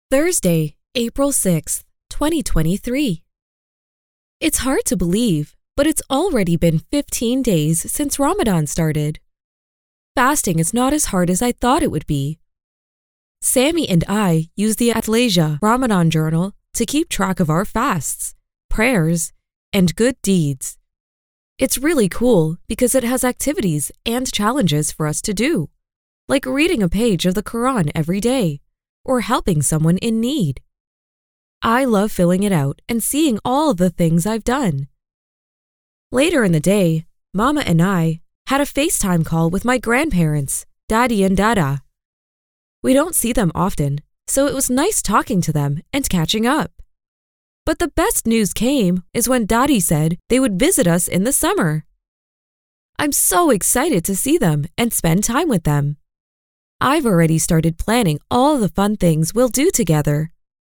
Thursday, April 6th, 2023. It's hard to believe, but it's already been 15 days since Ramadan started. Fasting is not as hard as I thought it would be. Sammy and I use the Atlasia Ramadan journal to keep track of our fasts, prayers, and good deeds. It's really cool because it has activities and challenges for us to do, like reading a page of the Quran every day, or helping someone in need. I love filling it out and seeing all the things I've done. Later in the day, Mama and I had a FaceTime call with my grandparents, Daddy and Dada. We don't see them often, so it was nice talking to them and catching up. But the best news came is when Daddy said they would visit us in the summer. I'm so excited to see them and spend time with them. I've already started planning all the fun things we'll do together.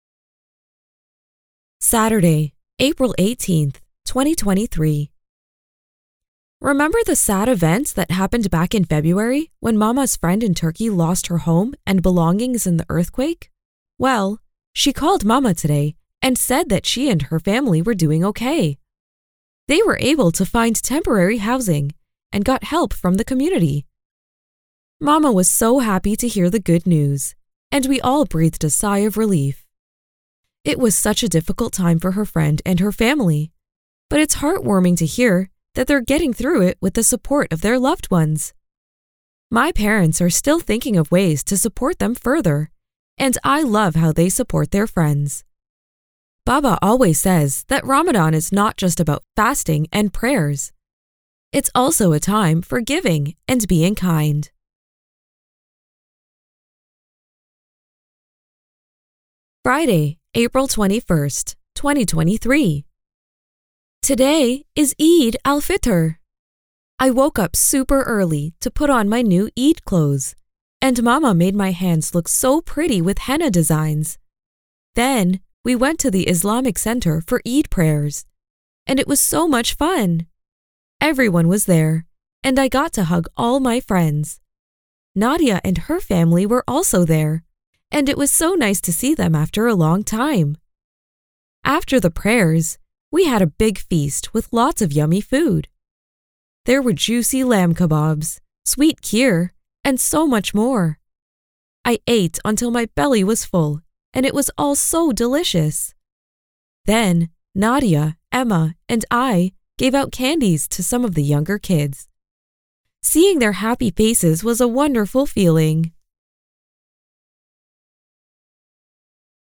Saturday, April 18th, 2023. Remember the sad events that happened back in February when Mama's friend in Turkey lost her home and belongings in the earthquake? Well, she called Mama today and said that she and her family were doing okay. They were able to find temporary housing and got help from the community. Mama was so happy to hear the good news, and we all breathed a sigh of relief. It was such a difficult time for her friend and her family, but it's heartwarming to hear that they're getting through it with the support of their loved ones. My parents are still thinking of ways to support them further, and I love how they support their friends. Baba always says that Ramadan is not just about fasting and prayers. It's also a time for giving and being kind. Friday, April 21st, 2023. Today is Eid al-Fitr. I woke up super early to put on my new Eid clothes, and Mama made my hands look so pretty with henna designs. Then we went to the Islamic Center for Eid prayers, and it was so much fun. Everyone was there, and I got to hug all my friends. Nadia and her family were also there, and it was so nice to see them after a long time. After the prayers, we had a big feast with lots of yummy food. There were juicy lamb kebabs, sweet kheer, and so much more. I ate until my belly was full, and it was all so delicious. Then, Nadia, Emma, and I gave out candies to some of the younger kids. Seeing their happy faces was a wonderful feeling.